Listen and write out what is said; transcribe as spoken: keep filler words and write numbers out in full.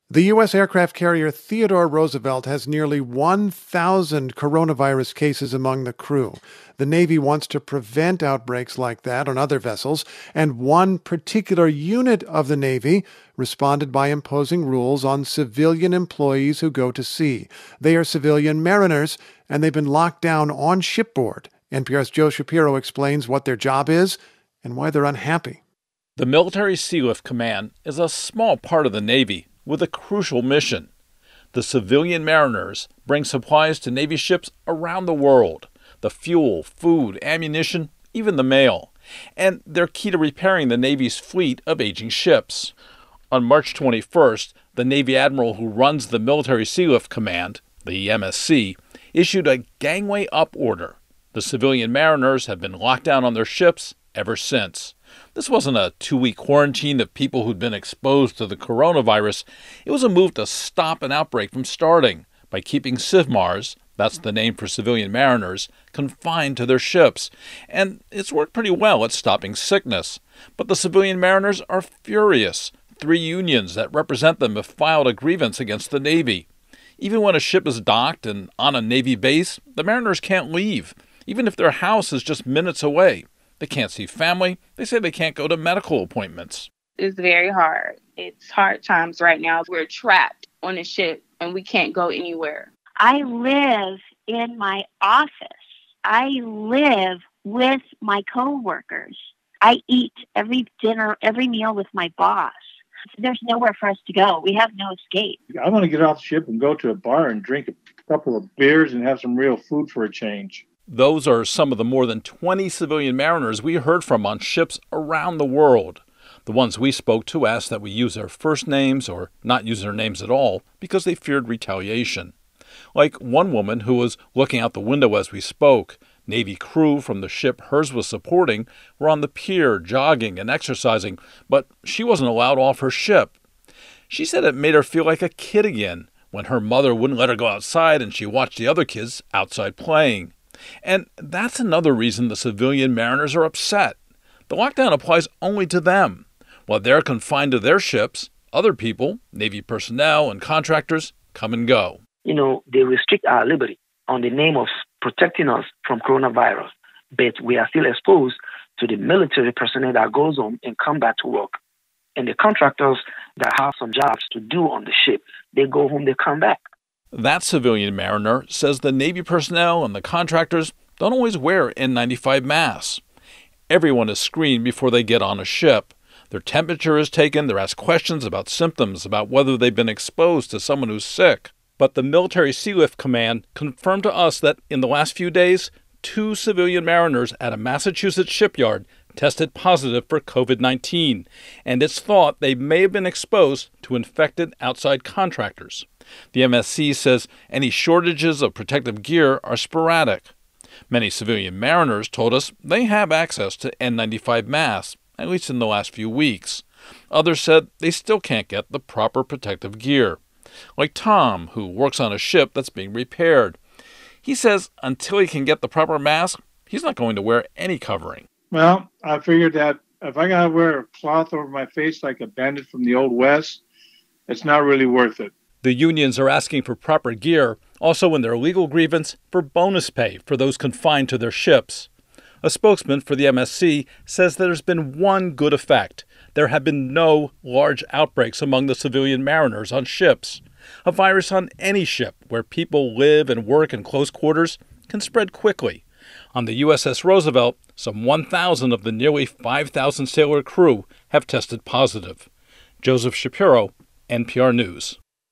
The U S aircraft carrier Theodore Roosevelt has nearly one thousand coronavirus cases among the crew. The Navy wants to prevent outbreaks like that on other vessels, and one particular unit of the Navy responded by imposing rules on civilian employees who go to sea. They are civilian mariners, and they've been locked down on shipboard. N P R's Joe Shapiro explains what their job is and why they're unhappy. The Military Sealift Command is a small part of the Navy with a crucial mission. The civilian mariners bring supplies to Navy ships around the world, the fuel, food, ammunition, even the mail. And they're key to repairing the Navy's fleet of aging ships. On March twenty-first, the Navy Admiral who runs the Military Sealift Command, the M S C, issued a gangway up order. The civilian mariners have been locked down on their ships ever since. This wasn't a two-week quarantine of people who'd been exposed to the coronavirus. It was a move to stop an outbreak from starting by keeping CIVMARs, that's the name for civilian mariners, confined to their ships. And it's worked pretty well at stopping sickness. But the civilian mariners are furious. Three unions that represent them have filed a grievance against the Navy. Even when a ship is docked and on a Navy base, the mariners can't leave, even if their house is just minutes away. They can't see family. They say they can't go to medical appointments. It's very hard. It's hard times right now. We're trapped on a ship and we can't go anywhere. I live in my office. I live with my coworkers. I eat every dinner, every meal with my boss. There's nowhere for us to go. We have no escape. I want to get off the ship and go to a bar and drink a couple of beers and have some real food for a change. Those are some of the more than twenty civilian mariners we heard from on ships around the world. The ones we spoke to asked that we use their first names or not use their names at all because they feared retaliation. Like one woman who was looking out the window as we spoke. Navy crew from the ship hers was supporting were on the pier jogging and exercising, but she wasn't allowed off her ship. She said it made her feel like a kid again when her mother wouldn't let her go outside and she watched the other kids outside playing. And that's another reason the civilian mariners are upset. The lockdown applies only to them. While they're confined to their ships, other people, Navy personnel and contractors, come and go. You know, they restrict our liberty on the name of protecting us from coronavirus, but we are still exposed to the military personnel that goes home and come back to work. And the contractors that have some jobs to do on the ship, they go home, they come back. That civilian mariner says the Navy personnel and the contractors don't always wear N ninety-five masks. Everyone is screened before they get on a ship. Their temperature is taken, they're asked questions about symptoms, about whether they've been exposed to someone who's sick. But the Military Sealift Command confirmed to us that in the last few days, two civilian mariners at a Massachusetts shipyard tested positive for covid nineteen, and it's thought they may have been exposed to infected outside contractors. The M S C says any shortages of protective gear are sporadic. Many civilian mariners told us they have access to N ninety-five masks, at least in the last few weeks. Others said they still can't get the proper protective gear. Like Tom, who works on a ship that's being repaired. He says until he can get the proper mask, he's not going to wear any covering. Well, I figured that if I got to wear a cloth over my face like a bandit from the Old West, it's not really worth it. The unions are asking for proper gear, also in their legal grievance for bonus pay for those confined to their ships. A spokesman for the M S C says there's been one good effect. There have been no large outbreaks among the civilian mariners on ships. A virus on any ship where people live and work in close quarters can spread quickly. On the U S S Roosevelt, some one thousand of the nearly five thousand sailor crew have tested positive. Joseph Shapiro, N P R News.